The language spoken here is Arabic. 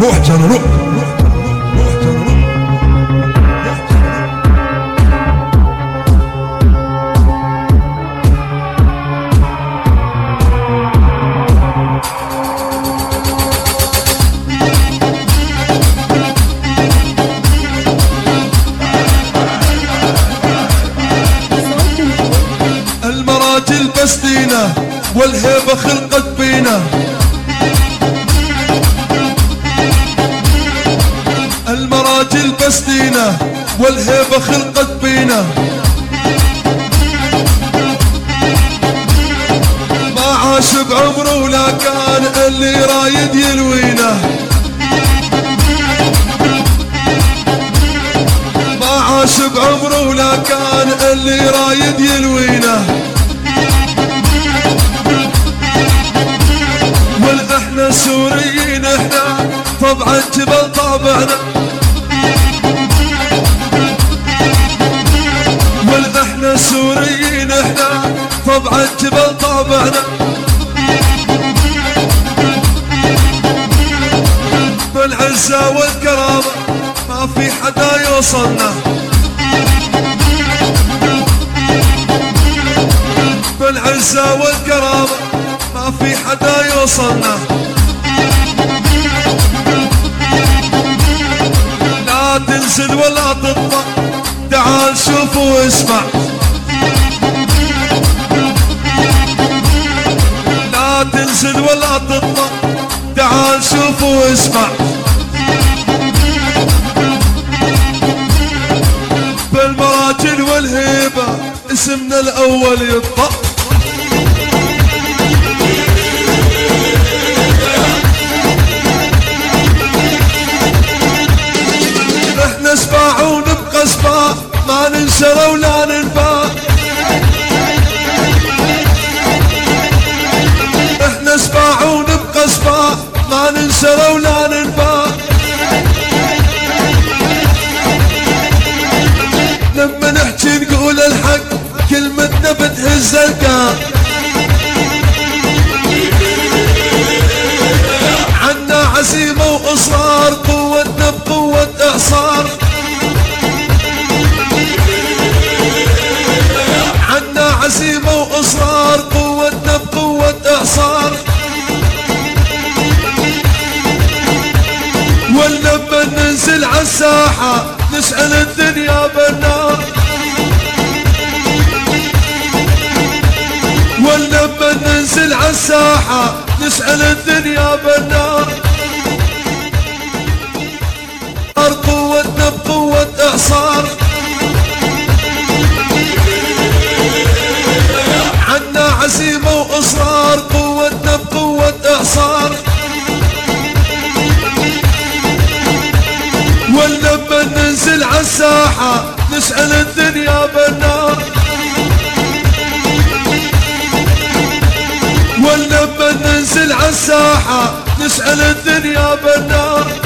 روح جنى روح. المراجل بسدينا والهيبة خلقت بينا، المراجل بسدينا والهيبة خلقت بينا، ما عاش بعمره ولا كان اللي رايد يلوينا، ما عاش بعمره ولا كان اللي رايد يلوينا، واحنا سوريين احنا طبعا جبل طابعنا، واحنا سوريين احنا طبعا جبل طابعنا، بالعزة والكرامة ما في حدا يوصلنا، بالعزة والكرامة ما في حدا يوصلنا، لا تنزل ولا تطلع تعال شوف واسمع، لا تنزل ولا تطلع تعال شوف واسمع، بالمراجل والهيبة اسمنا الأول يطلع، احنا سباع ونبقى سباع ما ننشر ولا ننباع، احنا سباع ونبقى سباع ما ننشر ولا ننباع، لما نحكي نقول الحق كلمتنا بتهز القاع، عنا عزيمة وإصرار قوتنا بقوة إعصار، عنا عزيمة وإصرار قوتنا بقوة إعصار، ولما ننزل عالساحة نسأل الدنيا بالنار، ولما ننزل عالساحة نسأل الدنيا بالنار، قوتنا بقوة إعصار، عنا عزيمة وإصرار قوتنا بقوة إعصار، ولما ننزل عالساحة نسأل الدنيا بالنار، ولما ننزل عالساحة نسأل الدنيا بالنار.